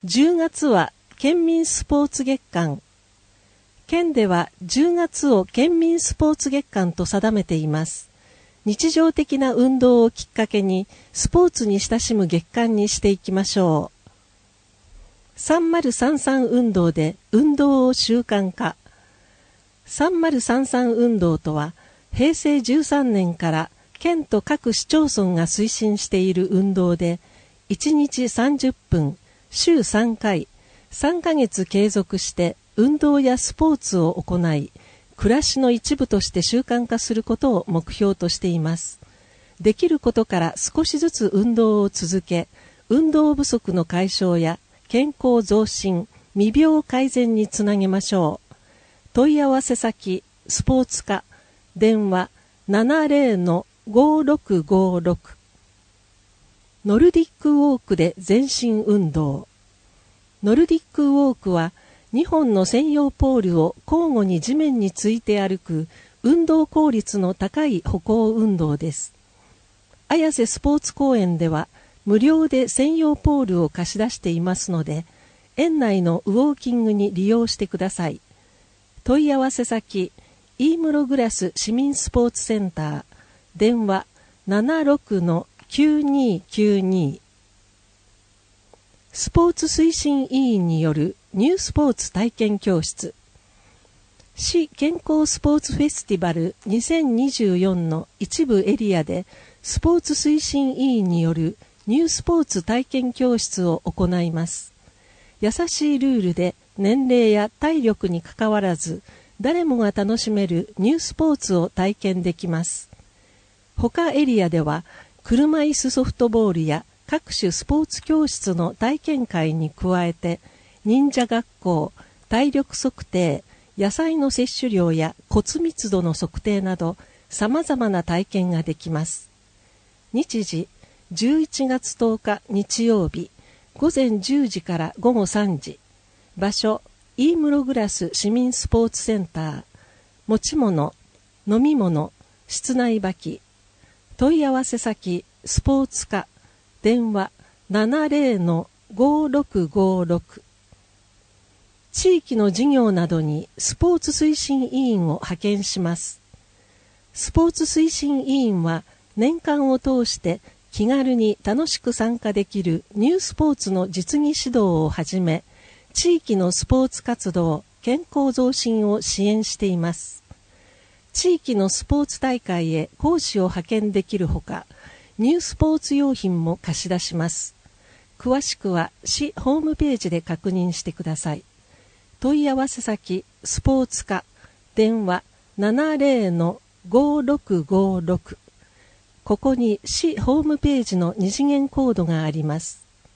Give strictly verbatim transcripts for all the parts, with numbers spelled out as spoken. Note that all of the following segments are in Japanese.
じゅうがつは県民スポーツ月間。県ではじゅうがつを県民スポーツ月間と定めています。日常的な運動をきっかけにスポーツに親しむ月間にしていきましょう。さんまるさんさん運動で運動を習慣化。さんまるさんさん運動とは、へいせいじゅうさんねんから県と各市町村が推進している運動で、いちにちさんじゅっぷん、週さんかい、さんかげつ継続して運動やスポーツを行い、暮らしの一部として習慣化することを目標としています。できることから少しずつ運動を続け、運動不足の解消や健康増進、未病改善につなげましょう。問い合わせ先、スポーツ課、電話 ななぜろのごろくごろく。ノルディックウォークで全身運動。ノルディックウォークはにほんの専用ポールを交互に地面について歩く運動効率の高い歩行運動です。綾瀬スポーツ公園では無料で専用ポールを貸し出していますので、園内のウォーキングに利用してください。問い合わせ先、飯室グラス市民スポーツセンター、電話 ななろくのきゅうにきゅうに。スポーツ推進委員によるニュースポーツ体験教室。市健康スポーツフェスティバルにせんにじゅうよんの一部エリアでスポーツ推進委員によるニュースポーツ体験教室を行います。優しいルールで年齢や体力にかかわらず誰もが楽しめるニュースポーツを体験できます。他エリアでは車椅子ソフトボールや各種スポーツ教室の体験会に加えて忍者学校、体力測定、野菜の摂取量や骨密度の測定など様々な体験ができます。日時じゅういちがつとおか日曜日ごぜんじゅうじからごごさんじ。場所飯室グラス市民スポーツセンター。持ち物、飲み物、室内履き。問い合わせ先スポーツ課、電話 ななぜろのごろくごろく。地域の事業などにスポーツ推進委員を派遣します。スポーツ推進委員は年間を通して気軽に楽しく参加できるニュースポーツの実技指導をはじめ、地域のスポーツ活動、健康増進を支援しています。地域のスポーツ大会へ講師を派遣できるほか、ニュースポーツ用品も貸し出します。詳しくは市ホームページで確認してください。問い合わせ先スポーツ課、電話 ななぜろのごろくごろく。ここに市ホームページの二次元コードがあります。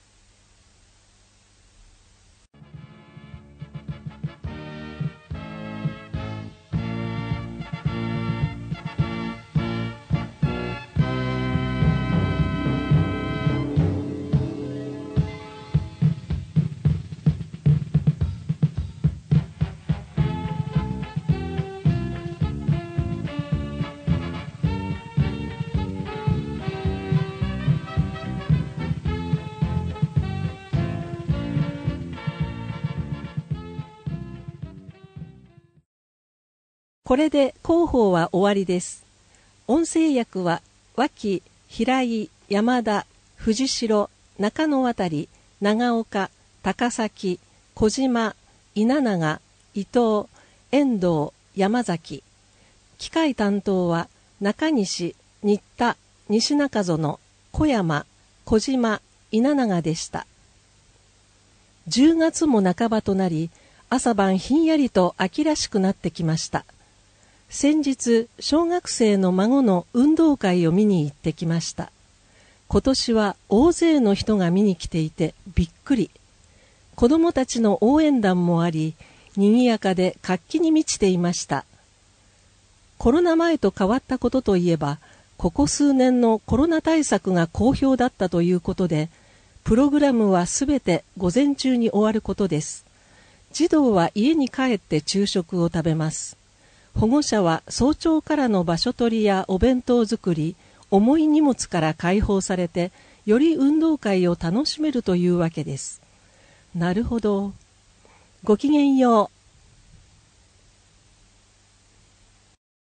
これで広報は終わりです。音声訳は脇、平井、山田、藤代、中野渡、長岡、高崎、小島、稲永、伊藤、遠藤、山崎。機械担当は中西、新田、西中園、小山、小島、稲永でした。じゅうがつも半ばとなり、朝晩ひんやりと秋らしくなってきました。先日、小学生の孫の運動会を見に行ってきました。今年は大勢の人が見に来ていてびっくり。子供たちの応援団もあり、賑やかで活気に満ちていました。コロナ前と変わったことといえば、ここ数年のコロナ対策が好評だったということで、プログラムはすべて午前中に終わることです。児童は家に帰って昼食を食べます。保護者は早朝からの場所取りやお弁当作り、重い荷物から解放されて、より運動会を楽しめるというわけです。 なるほど。ごきげんよう。